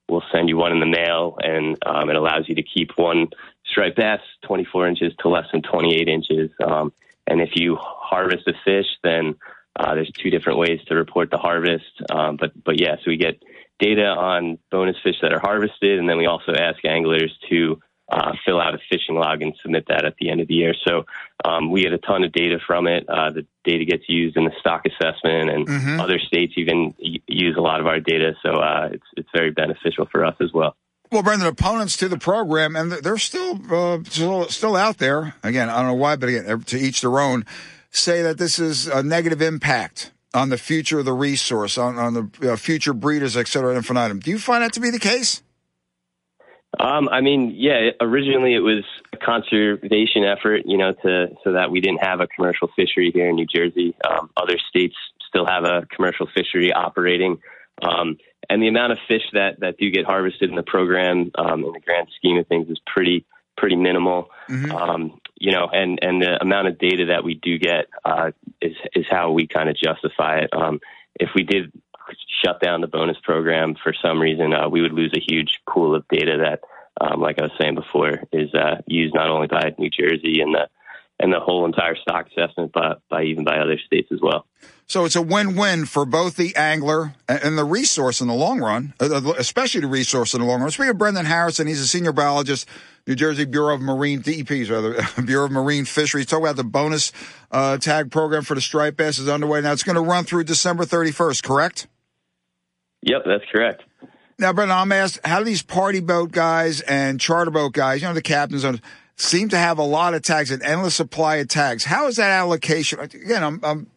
we'll send you one in the mail, and it allows you to keep one striped bass 24 inches to less than 28 inches. And if you harvest a fish, then there's two different ways to report the harvest. But yeah, so we get data on bonus fish that are harvested, and then we also ask anglers to fill out a fishing log and submit that at the end of the year. So we get a ton of data from it. The data gets used in the stock assessment, and other states even use a lot of our data. So it's very beneficial for us as well. Well, Brendan, opponents to the program, and they're still out there. Again, I don't know why, but again, to each their own, say that this is a negative impact on the future of the resource, on the future breeders, et cetera, infinitum. Do you find that to be the case? I mean, yeah, originally it was a conservation effort, so that we didn't have a commercial fishery here in New Jersey. Other states still have a commercial fishery operating. And the amount of fish that do get harvested in the program, in the grand scheme of things, is pretty minimal. And the amount of data that we do get is how we kind of justify it. If we did shut down the bonus program for some reason, we would lose a huge pool of data that, like I was saying before, is used not only by New Jersey and the whole entire stock assessment, but even by other states as well. So it's a win-win for both the angler and the resource in the long run, especially the resource in the long run. Speaking of Brendan Harrison, he's a senior biologist, New Jersey Bureau of Marine, DEPs rather, Bureau of Marine Fisheries. Talk about the bonus tag program for the striped bass is underway. Now it's going to run through December 31st, correct? Yep, that's correct. Now, Brendan, I'm asked, how do these party boat guys and charter boat guys, the captains, seem to have a lot of tags, an endless supply of tags? How is that allocation? Again, I'm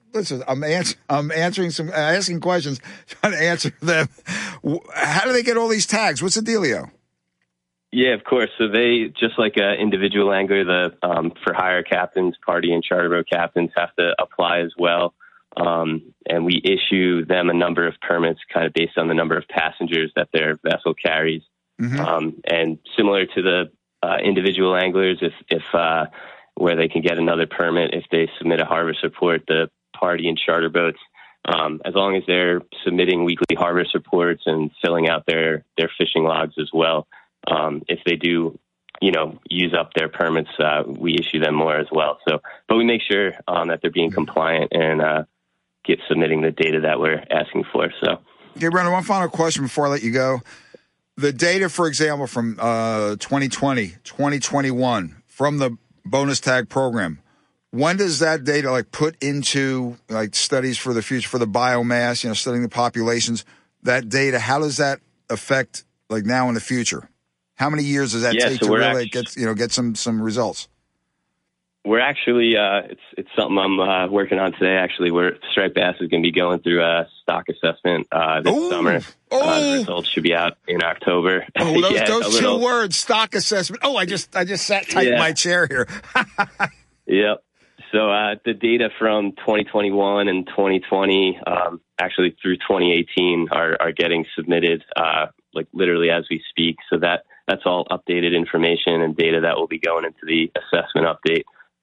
asking questions, trying to answer them. How do they get all these tags? What's the dealio? Yeah, of course. So they, just like an individual angler, the for hire captains, party and charter boat captains have to apply as well. And we issue them a number of permits kind of based on the number of passengers that their vessel carries. And similar to the individual anglers, if where they can get another permit if they submit a harvest report, the party and charter boats, as long as they're submitting weekly harvest reports and filling out their fishing logs as well. If they do, use up their permits, we issue them more as well. So, but we make sure that they're being compliant and get submitting the data that we're asking for. So, okay, Brendan, one final question before I let you go. The data, for example, from 2020, 2021, from the bonus tag program, when does that data put into studies for the future, for the biomass, studying the populations, that data, how does that affect now in the future? How many years does that take to really get some results? We're actually, it's something I'm working on today. Actually, striped bass is going to be going through a stock assessment this summer. The results should be out in October. Those two words, stock assessment. I just sat tight in my chair here. Yep. So the data from 2021 and 2020, actually through 2018, are getting submitted literally as we speak. So that's all updated information and data that will be going into the assessment update.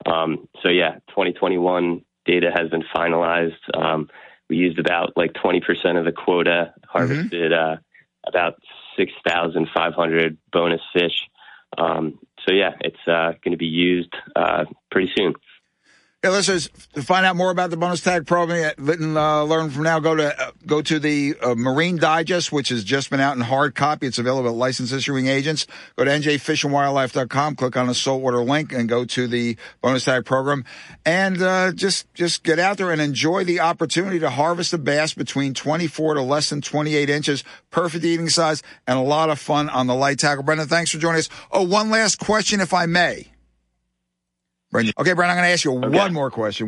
2021 data has been finalized. We used about 20% of the quota, harvested about 6,500 bonus fish. It's going to be used pretty soon. Yeah, listeners, to find out more about the bonus tag program, learn from now, go to the Marine Digest, which has just been out in hard copy. It's available at licensed issuing agents. Go to njfishandwildlife.com, click on the saltwater link, and go to the bonus tag program. And just get out there and enjoy the opportunity to harvest a bass between 24 to less than 28 inches, perfect eating size, and a lot of fun on the light tackle. Brendan, thanks for joining us. Oh, one last question, if I may. Okay, Brendan, I'm going to ask you one more question.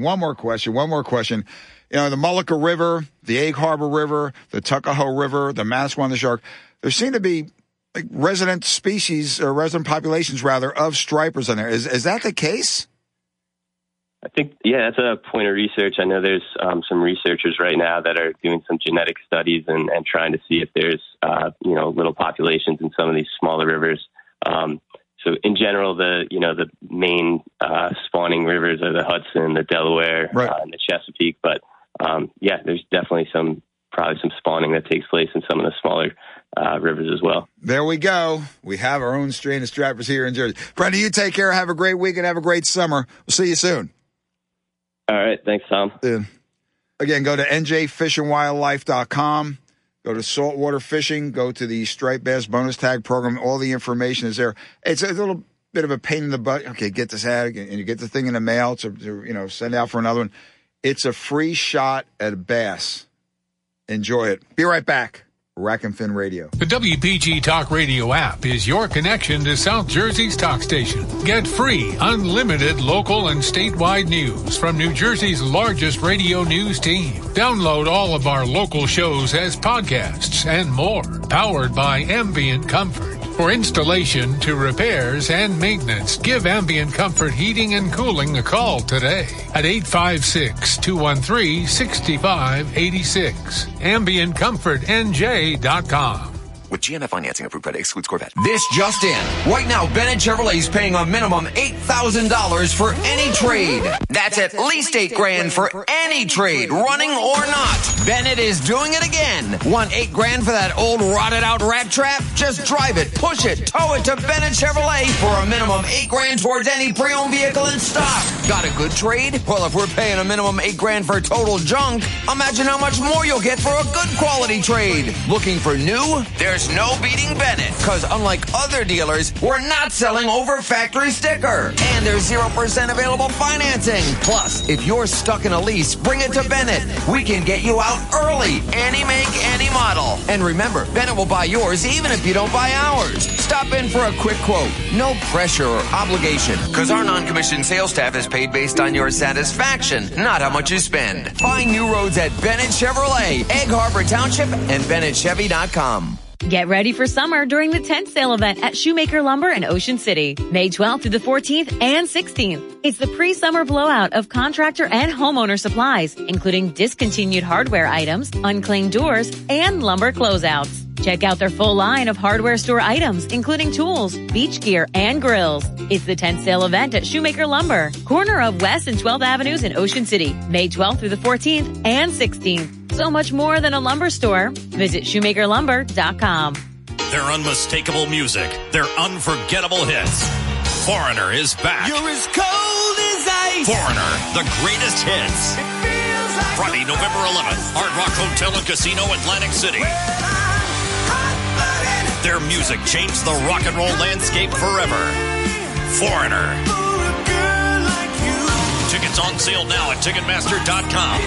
The Mullica River, the Egg Harbor River, the Tuckahoe River, the Manasquan, the Shark, there seem to be resident species, or resident populations, rather, of stripers in there. Is that the case? I think, that's a point of research. I know there's some researchers right now that are doing some genetic studies and trying to see if there's, little populations in some of these smaller rivers. So in general, the main spawning rivers are the Hudson, the Delaware, and the Chesapeake. But there's definitely some probably some spawning that takes place in some of the smaller rivers as well. There we go. We have our own strain of strappers here in Jersey. Brendan, you take care. Have a great week and have a great summer. We'll see you soon. All right. Thanks, Tom. Again, go to njfishandwildlife.com. Go to saltwater fishing. Go to the striped bass bonus tag program. All the information is there. It's a little bit of a pain in the butt. Okay, get this ad, and you get the thing in the mail to send out for another one. It's a free shot at a bass. Enjoy it. Be right back. Rack and Fin Radio. The WPG Talk Radio app is your connection to South Jersey's talk station. Get free, unlimited local and statewide news from New Jersey's largest radio news team. Download all of our local shows as podcasts and more. Powered by Ambient Comfort. For installation to repairs and maintenance, give Ambient Comfort Heating and Cooling a call today at 856-213-6586. AmbientComfortNJ.com. With GNF financing approved credit excludes Corvette. This just in. Right now, Bennett Chevrolet is paying a minimum $8,000 for any trade. That's at least $8,000 for any trade, running or not. Bennett is doing it again. Want $8,000 for that old rotted out rat trap? Just drive it, push it, tow it to Bennett Chevrolet for a minimum $8,000 towards any pre-owned vehicle in stock. Got a good trade? Well, if we're paying a minimum $8,000 for total junk, imagine how much more you'll get for a good quality trade. Looking for new? There's no beating Bennett, because unlike other dealers, we're not selling over factory sticker. And there's 0% available financing. Plus, if you're stuck in a lease, bring it to Bennett. We can get you out early. Any make, any model. And remember, Bennett will buy yours even if you don't buy ours. Stop in for a quick quote. No pressure or obligation, because our non-commissioned sales staff is paid based on your satisfaction, not how much you spend. Find new roads at Bennett Chevrolet, Egg Harbor Township, and BennettChevy.com. Get ready for summer during the tent sale event at Shoemaker Lumber in Ocean City, May 12th through the 14th and 16th. It's the pre-summer blowout of contractor and homeowner supplies, including discontinued hardware items, unclaimed doors, and lumber closeouts. Check out their full line of hardware store items, including tools, beach gear, and grills. It's the tent sale event at Shoemaker Lumber, corner of West and 12th Avenues in Ocean City, May 12th through the 14th and 16th. So much more than a lumber store. Visit ShoemakerLumber.com. Their unmistakable music, their unforgettable hits. Foreigner is back. You're as cold as ice. Foreigner, the greatest hits. Friday, November 11th, Hard Rock Hotel and Casino, Atlantic City. Their music changed the rock and roll landscape forever. Foreigner. Tickets on sale now at Ticketmaster.com.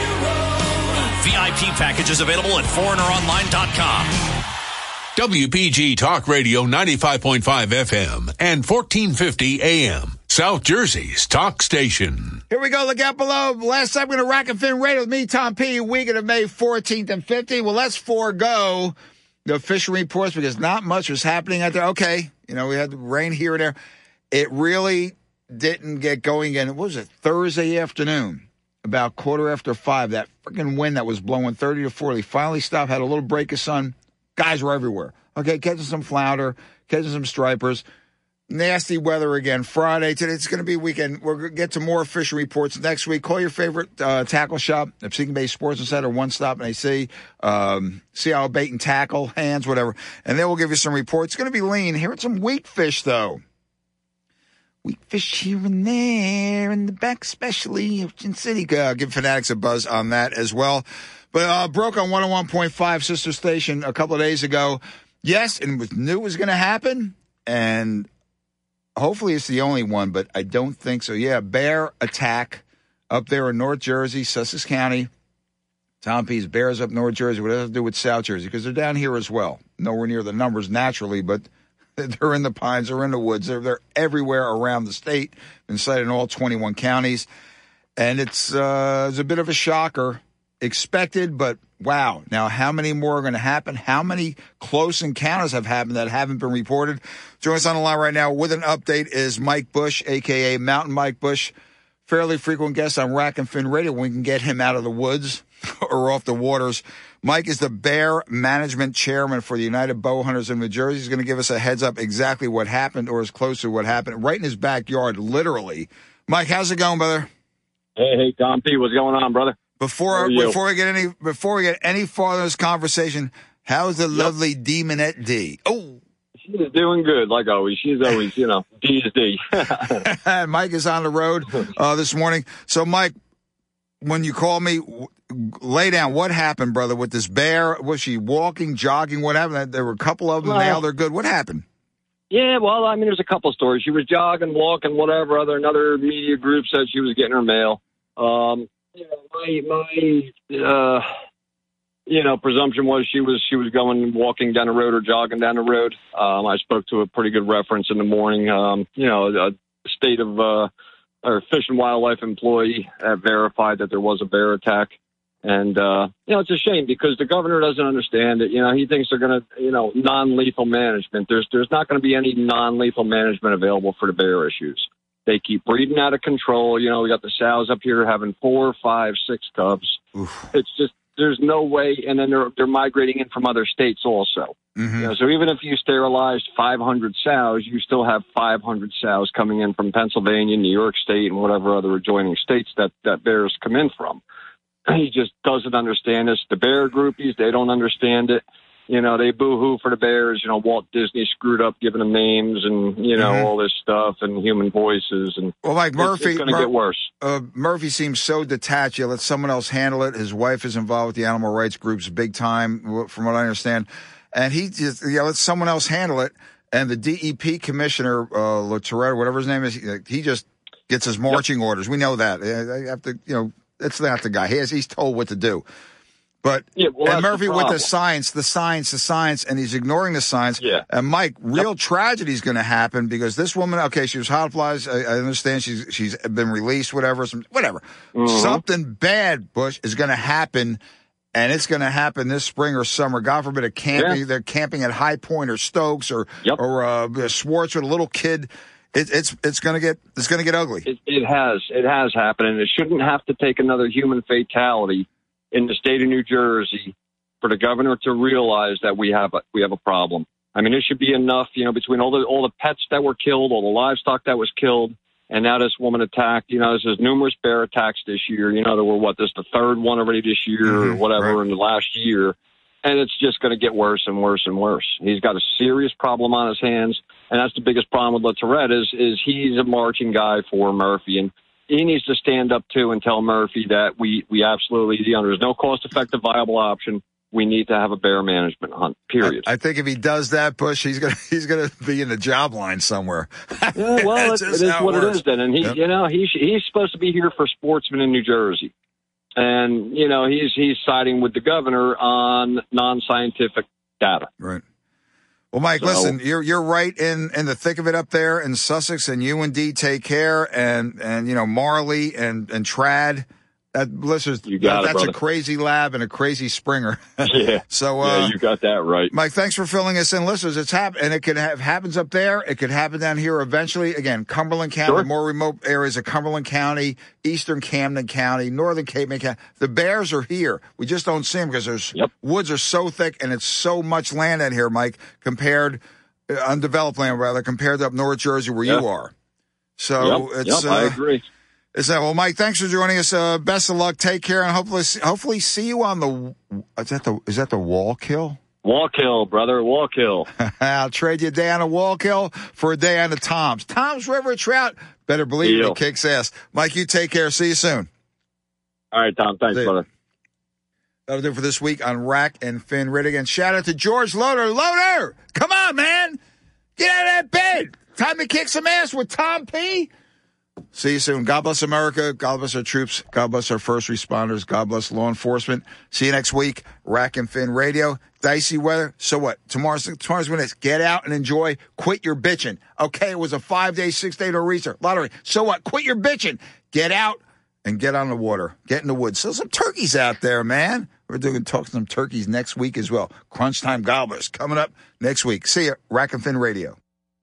VIP packages available at ForeignerOnline.com. WPG Talk Radio 95.5 FM and 1450 AM. South Jersey's talk station. Here we go. Look out below. Last time we're going to Rack and Fin Radio with me, Tom P. Weekend of May 14th and 15th. Well, let's forego the fishing reports because not much was happening out there. Okay, we had rain here and there. It really didn't get going again. What was it? Thursday afternoon, about 5:15. That freaking wind that was blowing 30 to 40 finally stopped, had a little break of sun. Guys were everywhere. Okay, catching some flounder, catching some stripers. Nasty weather again Friday. Today it's going to be weekend. We're going to get to more fishing reports next week. Call your favorite tackle shop, Muskegon Bay Sports and Center, One Stop and AC, Seattle Bait and Tackle, Hands, whatever. And then we'll give you some reports. It's going to be lean. Here are some weak fish, though. Weak fish here and there in the back, especially Ocean City. Give Fanatics a buzz on that as well. But broke on 101.5 sister station a couple of days ago. Yes, and knew it was going to happen. And hopefully it's the only one, but I don't think so. Yeah, bear attack up there in North Jersey, Sussex County. Tom P's bears up North Jersey. What does it have to do with South Jersey? Because they're down here as well. Nowhere near the numbers naturally, but they're in the pines, they're in the woods. They're everywhere around the state. Been sighted in all 21 counties. And it's a bit of a shocker. Expected, but wow. Now, how many more are going to happen? How many close encounters have happened that haven't been reported? Joining us on the line right now with an update is Mike Bush, a.k.a. Mountain Mike Bush, fairly frequent guest on Rack and Fin Radio. We can get him out of the woods or off the waters. Mike is the Bear Management Chairman for the United Bow Hunters in New Jersey. He's going to give us a heads up exactly what happened or as close to what happened right in his backyard, literally. Mike, how's it going, brother? Hey, Tom P. What's going on, brother? Before we get any farther in this conversation, how's the lovely Demonette D? Oh, she's doing good, like always. She's always, D is D. Mike is on the road this morning. So, Mike, when you call me, lay down. What happened, brother, with this bear? Was she walking, jogging? What happened? There were a couple of them now. They're good. What happened? Yeah, well, I mean, there's a couple of stories. She was jogging, walking, whatever. Another media group said she was getting her mail. My presumption was she was going walking down the road or jogging down the road. I spoke to a pretty good reference in the morning. A state of or Fish and Wildlife employee verified that there was a bear attack. And, it's a shame because the governor doesn't understand it. He thinks they're going to, non-lethal management. There's not going to be any non-lethal management available for the bear issues. They keep breeding out of control. We got the sows up here having 4, 5, 6 cubs. Oof. It's just, there's no way. And then they're migrating in from other states also. Mm-hmm. So even if you sterilized 500 sows, you still have 500 sows coming in from Pennsylvania, New York State, and whatever other adjoining states that bears come in from. He just doesn't understand this. The bear groupies, they don't understand it. They boo-hoo for the bears. Walt Disney screwed up giving them names and, all this stuff and human voices. And well, like Murphy, it's going to get worse. Murphy seems so detached. You let someone else handle it. His wife is involved with the animal rights groups big time, from what I understand. And he just let someone else handle it. And the DEP commissioner, Latourette, whatever his name is, he just gets his marching orders. We know that. I have to, it's not the guy. He's told what to do. But and Murphy with the science, and he's ignoring the science. Yeah. And Mike, real tragedy is going to happen because this woman, she was hospitalized. I understand she's been released, whatever. Mm-hmm. Something bad, Bush, is going to happen, and it's going to happen this spring or summer. God forbid, a camping. Yeah. They're camping at High Point or Stokes or Swartz with a little kid. It's going to get ugly. It has happened, and it shouldn't have to take another human fatality in the state of New Jersey for the governor to realize that we have a problem. I mean, it should be enough, between all the pets that were killed, all the livestock that was killed, and now this woman attacked. There's numerous bear attacks this year. There were this the third one already this year or whatever in the last year. And it's just going to get worse and worse and worse. He's got a serious problem on his hands, and that's the biggest problem with Latourette is he's a marching guy for Murphy, and he needs to stand up to and tell Murphy that we absolutely there's no cost-effective viable option. We need to have a bear management hunt. Period. I think if he does that, Bush, he's gonna be in the job line somewhere. Yeah, well, it is what it is then, and he's supposed to be here for sportsmen in New Jersey. And, he's siding with the governor on non-scientific data. Right. Well, Mike, listen, you're right in the thick of it up there in Sussex, and UND take care, and Marley and Trad. Listeners, that's brother. A crazy lab and a crazy Springer. Yeah. So, you got that right. Mike, thanks for filling us in. Listeners, it's happened, and it could happens up there. It could happen down here eventually. Again, Cumberland County, sure. More remote areas of Cumberland County, Eastern Camden County, Northern Cape May County. The bears are here. We just don't see them because woods are so thick and it's so much land out here, Mike, undeveloped land rather, compared to up North Jersey where you are. So I agree. Well, Mike, thanks for joining us. Best of luck. Take care, and hopefully see you on the. Is that the Wallkill? Wallkill, brother, Wallkill. I'll trade you a day on a Wallkill for a day on the Tom's. Tom's River Trout. Better believe it kicks ass. Mike, you take care. See you soon. All right, Tom. Thanks, brother. That'll do it for this week on Rack and Fin Radio. Again, shout out to George Loader. Loader, come on, man. Get out of that bed. Time to kick some ass with Tom P. See you soon. God bless America. God bless our troops. God bless our first responders. God bless law enforcement. See you next week. Rack and Fin Radio. Dicey weather. So what? Tomorrow's when it's get out and enjoy. Quit your bitching. Okay, it was a 5-day, 6-day lottery. So what? Quit your bitching. Get out and get on the water. Get in the woods. So some turkeys out there, man. We're talking to some turkeys next week as well. Crunch Time Gobblers coming up next week. See you. Rack and Fin Radio.